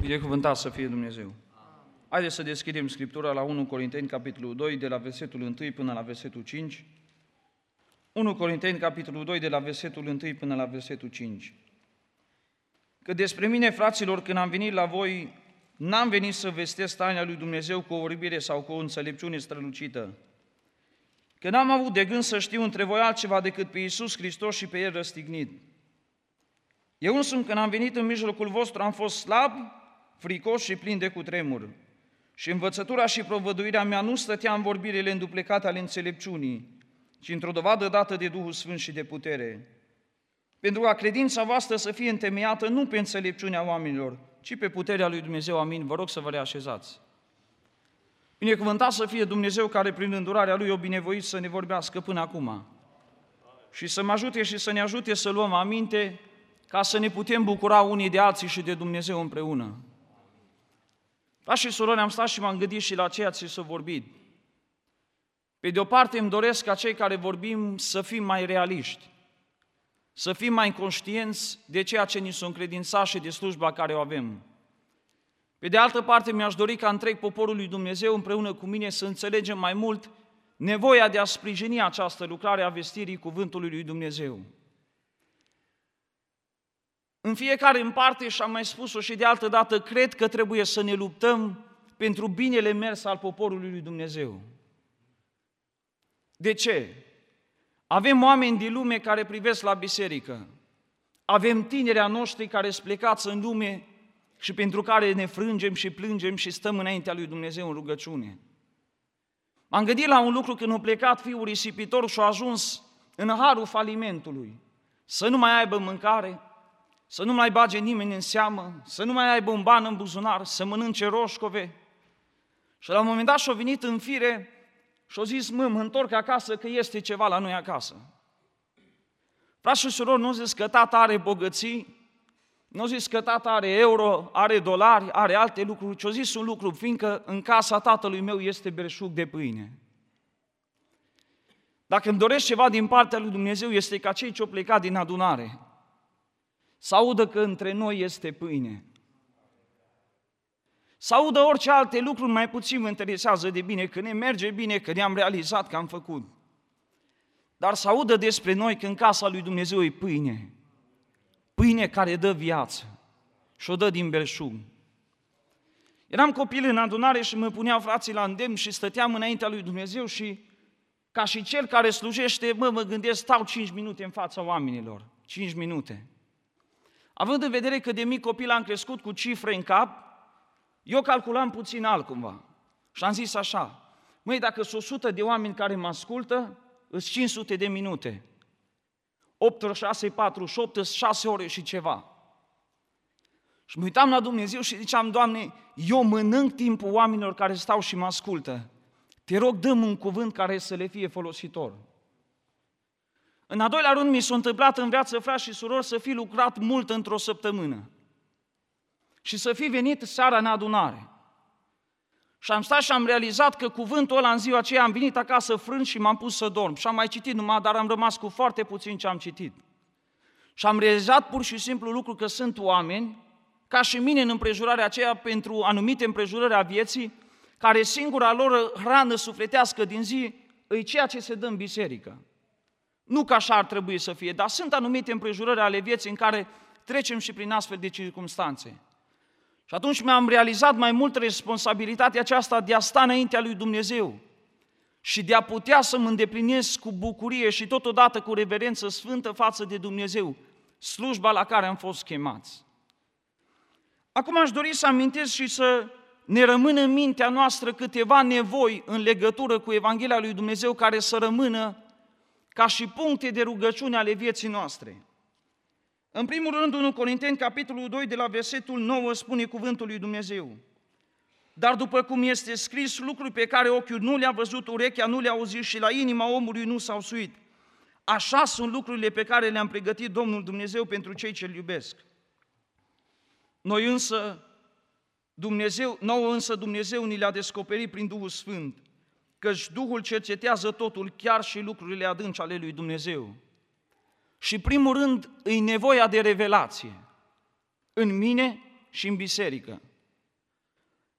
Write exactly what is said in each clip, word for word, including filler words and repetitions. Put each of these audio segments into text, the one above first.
Binecuvântat să fie Dumnezeu! Haideți să deschidem Scriptura la unu Corinteni, capitolul doi, de la versetul unu până la versetul cinci. unu Corinteni, capitolul doi, de la versetul unu până la versetul cinci. Că despre mine, fraților, când am venit la voi, n-am venit să vestesc taina lui Dumnezeu cu o vorbire sau cu o înțelepciune strălucită. Că n-am avut de gând să știu între voi altceva decât pe Iisus Hristos și pe El răstignit. Eu însumi, când am venit în mijlocul vostru, am fost slab, fricos și plin de cutremur. Și învățătura și provăduirea mea nu stătea în vorbirile înduplecate ale înțelepciunii, ci într-o dovadă dată de Duhul Sfânt și de putere. Pentru ca credința voastră să fie întemeiată nu pe înțelepciunea oamenilor, ci pe puterea lui Dumnezeu. Amin. Vă rog să vă reașezați. Binecuvântat să fie Dumnezeu care prin îndurarea Lui o binevoit să ne vorbească până acum. Și să mă ajute și să ne ajute să luăm aminte ca să ne putem bucura unii de alții și de Dumnezeu împreună. Frați și surori, am stat și m-am gândit și la ceea ce s-a vorbit. Pe de o parte îmi doresc ca cei care vorbim să fim mai realiști, să fim mai conștienți de ceea ce ni s-a încredințat și de slujba care o avem. Pe de altă parte mi-aș dori ca întreg poporul lui Dumnezeu împreună cu mine să înțelegem mai mult nevoia de a sprijini această lucrare a vestirii cuvântului lui Dumnezeu. În fiecare în parte, și am mai spus-o și de altă dată, cred că trebuie să ne luptăm pentru binele mers al poporului lui Dumnezeu. De ce? Avem oameni din lume care privesc la biserică. Avem tinerii noștri care sunt plecați în lume și pentru care ne frângem și plângem și stăm înaintea lui Dumnezeu în rugăciune. M-am gândit la un lucru când a plecat fiul risipitor și a ajuns în harul falimentului. Să nu mai aibă mâncare, să nu mai bage nimeni în seamă, să nu mai aibă un ban în buzunar, să mănânce roșcove. Și la un moment dat și-a venit în fire și-a zis, mă, mă întorc acasă că este ceva la noi acasă. Frați și surori, nu zis că tata are bogății, nu zis că tata are euro, are dolari, are alte lucruri, ci-a zis un lucru, fiindcă în casa tatălui meu este belșug de pâine. Dacă îmi doresc ceva din partea lui Dumnezeu, este ca cei ce-au plecat din adunare să audă că între noi este pâine. Să audă orice alte lucruri, mai puțin mă interesează de bine, că ne merge bine, că ne-am realizat, că am făcut. Dar să audă despre noi că în casa lui Dumnezeu e pâine. Pâine care dă viață și o dă din belșug. Eram copil în adunare și mă puneau frații la îndemn și stăteam înaintea lui Dumnezeu și ca și cel care slujește, mă, mă gândesc, stau cinci minute în fața oamenilor. Cinci minute. Având în vedere că de mic copil am crescut cu cifre în cap, eu calculam puțin altcumva. Și am zis așa, măi, dacă sunt o sută de oameni care mă ascultă, îs cinci sute de minute. opt ori șase, patruzeci și opt, șase ore și ceva. Și mă uitam la Dumnezeu și ziceam, Doamne, eu mănânc timpul oamenilor care stau și mă ascultă. Te rog, dă-mi un cuvânt care să le fie folositor. În a doilea rând, mi s-a întâmplat în viață, frați și surori, să fi lucrat mult într-o săptămână și să fi venit seara în adunare. Și am stat și am realizat că cuvântul ăla în ziua aceea am venit acasă frânt și m-am pus să dorm. Și am mai citit numai, dar am rămas cu foarte puțin ce am citit. Și am realizat pur și simplu lucru că sunt oameni, ca și mine în împrejurarea aceea, pentru anumite împrejurări a vieții, care singura lor hrană sufletească din zi e ceea ce se dă în biserică. Nu că așa ar trebui să fie, dar sunt anumite împrejurări ale vieții în care trecem și prin astfel de circumstanțe. Și atunci mi-am realizat mai mult responsabilitatea aceasta de a sta înaintea lui Dumnezeu și de a putea să mă îndeplinesc cu bucurie și totodată cu reverență sfântă față de Dumnezeu, slujba la care am fost chemați. Acum aș dori să amintesc și să ne rămână în mintea noastră câteva nevoi în legătură cu Evanghelia lui Dumnezeu care să rămână ca și puncte de rugăciune ale vieții noastre. În primul rând, unu Corinteni, capitolul doi, de la versetul nouă, spune cuvântul lui Dumnezeu. Dar după cum este scris, lucruri pe care ochiul nu le-a văzut, urechea nu le-a auzit și la inima omului nu s-au suit. Așa sunt lucrurile pe care le-am pregătit Domnul Dumnezeu pentru cei ce-L iubesc. Noi însă, Dumnezeu, nouă însă Dumnezeu ni le-a descoperit prin Duhul Sfânt, căci Duhul cercetează totul, chiar și lucrurile adânci ale lui Dumnezeu. Și primul rând, e nevoia de revelație în mine și în biserică.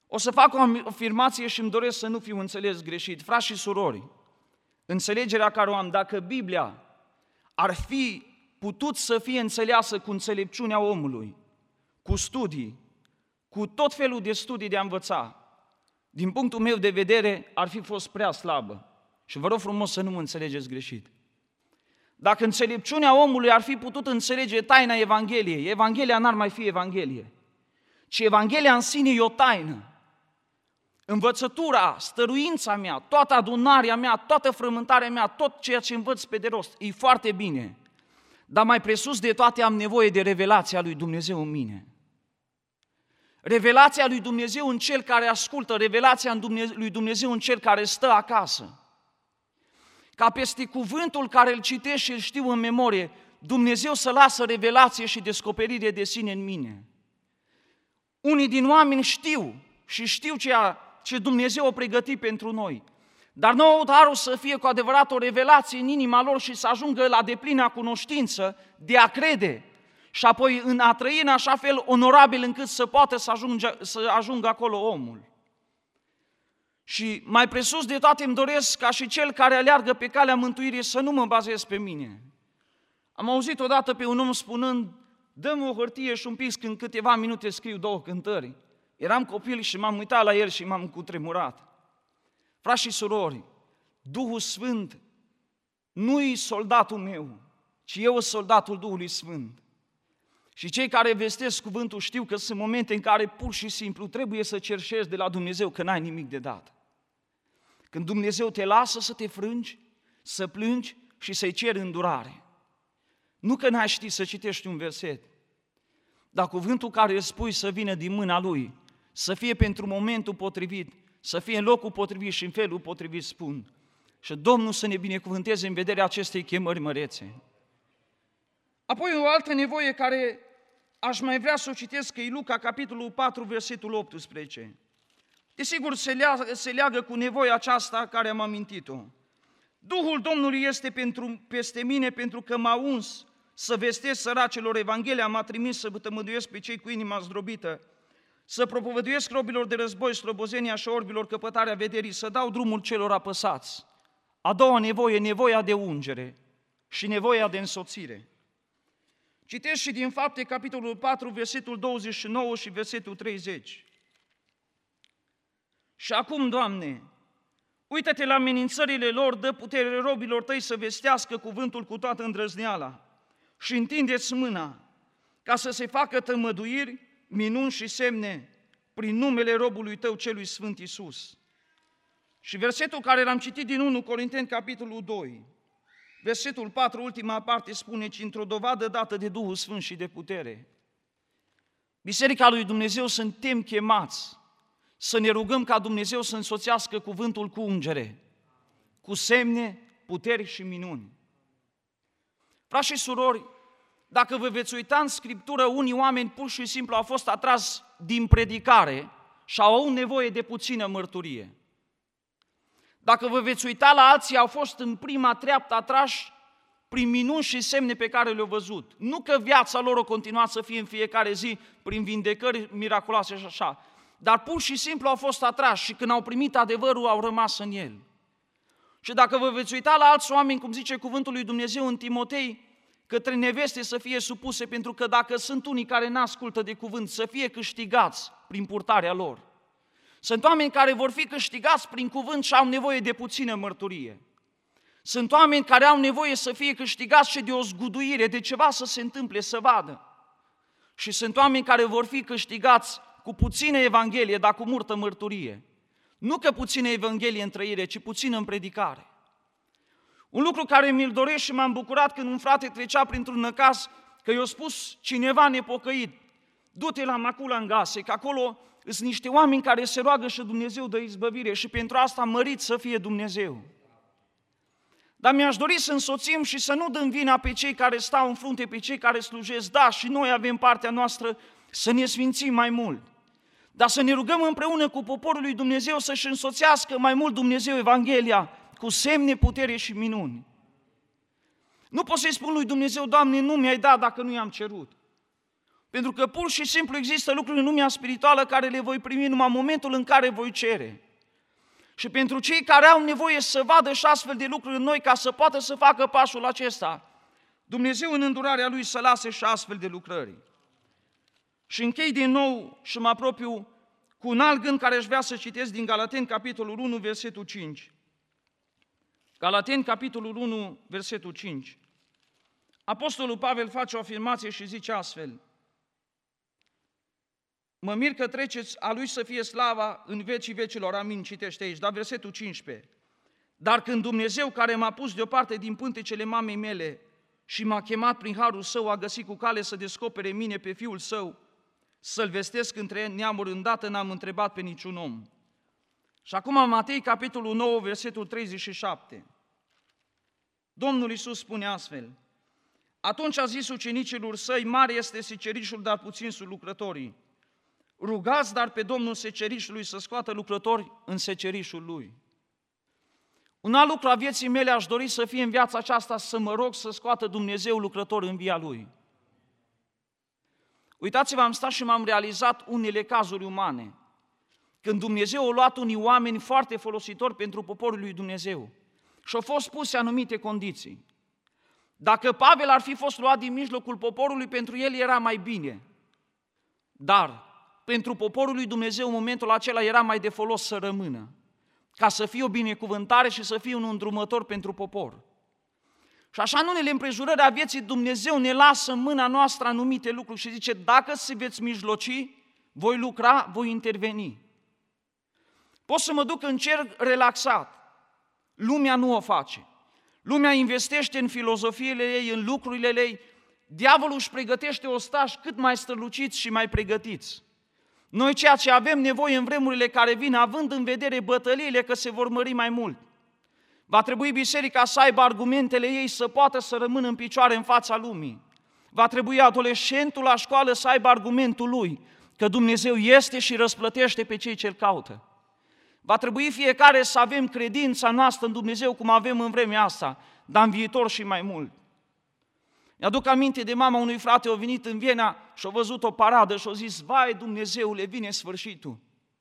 O să fac o afirmație și îmi doresc să nu fiu înțeles greșit. Frați și surori, înțelegerea care o am, dacă Biblia ar fi putut să fie înțeleasă cu înțelepciunea omului, cu studii, cu tot felul de studii de a învăța, din punctul meu de vedere, ar fi fost prea slabă. Și vă rog frumos să nu mă înțelegeți greșit. Dacă înțelepciunea omului ar fi putut înțelege taina Evangheliei, Evanghelia n-ar mai fi Evanghelie, ci Evanghelia în sine e o taină. Învățătura, stăruința mea, toată adunarea mea, toată frământarea mea, tot ceea ce învăț pe de rost, e foarte bine. Dar mai presus de toate am nevoie de revelația lui Dumnezeu în mine. Revelația lui Dumnezeu în cel care ascultă, revelația lui Dumnezeu în cel care stă acasă. Ca peste cuvântul care îl citesc și îl știu în memorie, Dumnezeu să lasă revelație și descoperire de sine în mine. Unii din oameni știu și știu ceea ce Dumnezeu a pregătit pentru noi, dar nu au darul să fie cu adevărat o revelație în inima lor și să ajungă la deplină cunoștință de a crede și apoi în a trăi în așa fel onorabil încât să poată să ajungă, să ajungă acolo omul. Și mai presus de toate îmi doresc ca și cel care aleargă pe calea mântuirii să nu mă bazez pe mine. Am auzit odată pe un om spunând, dă-mi o hârtie și un pisc, în câteva minute scriu două cântări. Eram copil și m-am uitat la el și m-am cutremurat. Frați și surori, Duhul Sfânt nu-i soldatul meu, ci eu sunt soldatul Duhului Sfânt. Și cei care vestesc cuvântul știu că sunt momente în care pur și simplu trebuie să cerșești de la Dumnezeu că n-ai nimic de dat. Când Dumnezeu te lasă să te frângi, să plângi și să-i ceri îndurare. Nu că n-ai ști să citești un verset, dar cuvântul care îl spui să vină din mâna Lui, să fie pentru momentul potrivit, să fie în locul potrivit și în felul potrivit spun. Și Domnul să ne binecuvânteze în vederea acestei chemări mărețe. Apoi o altă nevoie care aș mai vrea să o citesc, că e Luca, capitolul patru, versetul optsprezece. Desigur, se leagă, se leagă cu nevoia aceasta care am amintit-o. Duhul Domnului este pentru, peste mine pentru că m-a uns să vestesc săracilor Evanghelia, m-a trimis să tămăduiesc pe cei cu inima zdrobită, să propovăduiesc robilor de război slobozenia și orbilor căpătarea vederii, să dau drumul celor apăsați. A doua nevoie, nevoia de ungere și nevoia de însoțire. Citesc și din Fapte, capitolul patru, versetul douăzeci și nouă și versetul treizeci. Și acum, Doamne, uită-te la amenințările lor, dă putere robilor tăi să vestească cuvântul cu toată îndrăzneala și întindeți mâna ca să se facă tămăduiri, minuni și semne prin numele robului tău celui Sfânt Iisus. Și versetul care l-am citit din întâi Corinteni, capitolul doi, versetul patru, ultima parte, spune, ci într-o dovadă dată de Duhul Sfânt și de putere. Biserica lui Dumnezeu suntem chemați să ne rugăm ca Dumnezeu să însoțească cuvântul cu ungere, cu semne, puteri și minuni. Frați și surori, dacă vă veți uita în Scriptură, unii oameni pur și simplu au fost atrași din predicare și au avut nevoie de puțină mărturie. Dacă vă veți uita la alții, au fost în prima treaptă atrași prin minuni și semne pe care le-au văzut. Nu că viața lor o continua să fie în fiecare zi prin vindecări miraculoase și așa, dar pur și simplu au fost atrași și când au primit adevărul, au rămas în el. Și dacă vă veți uita la alți oameni, cum zice cuvântul lui Dumnezeu în Timotei, către neveste să fie supuse, pentru că dacă sunt unii care n-ascultă de cuvânt, să fie câștigați prin purtarea lor. Sunt oameni care vor fi câștigați prin cuvânt și au nevoie de puțină mărturie. Sunt oameni care au nevoie să fie câștigați și de o zguduire, de ceva să se întâmple, să vadă. Și sunt oameni care vor fi câștigați cu puțină Evanghelie, dar cu multă mărturie. Nu că puțină Evanghelie în trăire, ci puțină în predicare. Un lucru care mi-l doresc și m-am bucurat când un frate trecea printr-un năcaz, că i-a spus cineva nepocăit, du-te la Macula în Gase, că acolo sunt niște oameni care se roagă și Dumnezeu dă izbăvire și pentru asta mărit să fie Dumnezeu. Dar mi-aș dori să însoțim și să nu dăm vina pe cei care stau în frunte, pe cei care slujesc. Da, și noi avem partea noastră să ne sfințim mai mult. Dar să ne rugăm împreună cu poporul lui Dumnezeu să-și însoțească mai mult Dumnezeu Evanghelia cu semne, putere și minuni. Nu pot să-i spun lui Dumnezeu, Doamne, nu mi-ai dat dacă nu i-am cerut. Pentru că pur și simplu există lucruri în lumea spirituală care le voi primi numai în momentul în care voi cere. Și pentru cei care au nevoie să vadă și astfel de lucruri în noi ca să poată să facă pasul acesta, Dumnezeu în îndurarea Lui să lase și astfel de lucrări. Și închei din nou și mă apropiu cu un alt gând care aș vrea să citesc din Galateni, capitolul unu, versetul cinci. Galateni, capitolul unu, versetul cinci. Apostolul Pavel face o afirmație și zice astfel: mă mir că treceți, a Lui să fie slava în vecii vecilor, amin, citește aici, dar versetul cincisprezece. Dar când Dumnezeu, care m-a pus deoparte din pântecele mamei mele și m-a chemat prin harul Său, a găsit cu cale să descopere mine pe Fiul Său, să-L vestesc între neamuri, îndată n-am întrebat pe niciun om. Și acum Matei, capitolul nouă, versetul treizeci și șapte. Domnul Iisus spune astfel: atunci a zis ucenicilor Săi, mare este secerișul, dar puțin sunt lucrătorii. Rugați dar pe Domnul secerișului să scoată lucrători în secerișul Lui. Un alt lucru a vieții mele aș dori să fie în viața aceasta, să mă rog să scoată Dumnezeu lucrători în via Lui. Uitați-vă, am stat și m-am realizat unele cazuri umane. Când Dumnezeu a luat unii oameni foarte folositori pentru poporul lui Dumnezeu și au fost puse anumite condiții. Dacă Pavel ar fi fost luat din mijlocul poporului, pentru el era mai bine. Dar pentru poporul lui Dumnezeu în momentul acela era mai de folos să rămână, ca să fie o binecuvântare și să fie un îndrumător pentru popor. Și așa în unele împrejurări a vieții Dumnezeu ne lasă în mâna noastră anumite lucruri și zice: dacă se veți mijloci, voi lucra, voi interveni. Pot să mă duc în cer relaxat. Lumea nu o face. Lumea investește în filozofiile ei, în lucrurile ei. Diavolul își pregătește ostași cât mai străluciți și mai pregătiți. Noi ceea ce avem nevoie în vremurile care vin, având în vedere bătăliile că se vor mări mai mult, va trebui biserica să aibă argumentele ei să poată să rămână în picioare în fața lumii. Va trebui adolescentul la școală să aibă argumentul lui, că Dumnezeu este și răsplătește pe cei ce-L caută. Va trebui fiecare să avem credința noastră în Dumnezeu cum avem în vremea asta, dar în viitor și mai mult. Mi-aduc aminte de mama unui frate, a venit în Viena și a văzut o paradă și a zis: vai Dumnezeule, vine sfârșitul.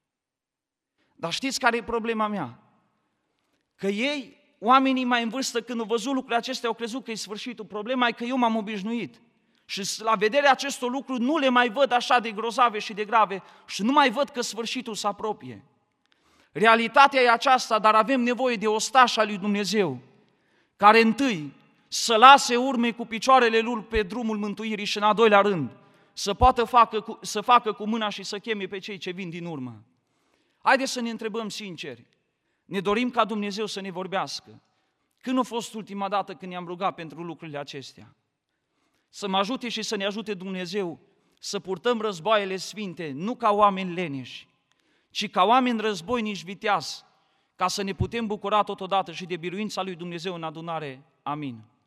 Dar știți care e problema mea? Că ei, oamenii mai în vârstă, când au văzut lucrurile acestea, au crezut că e sfârșitul. Problema e că eu m-am obișnuit și la vederea acestor lucruri nu le mai văd așa de grozave și de grave și nu mai văd că sfârșitul se apropie. Realitatea e aceasta, dar avem nevoie de ostașa lui Dumnezeu, care întâi să lase urme cu picioarele lui pe drumul mântuirii și în a doilea rând să poată facă cu, să facă cu mâna și să cheme pe cei ce vin din urmă. Haideți să ne întrebăm sinceri, ne dorim ca Dumnezeu să ne vorbească? Când a fost ultima dată când ne-am rugat pentru lucrurile acestea? Să mă ajute și să ne ajute Dumnezeu să purtăm războaiele sfinte, nu ca oameni leneși, ci ca oameni războinici viteazi, ca să ne putem bucura totodată și de biruința lui Dumnezeu în adunare. Amin.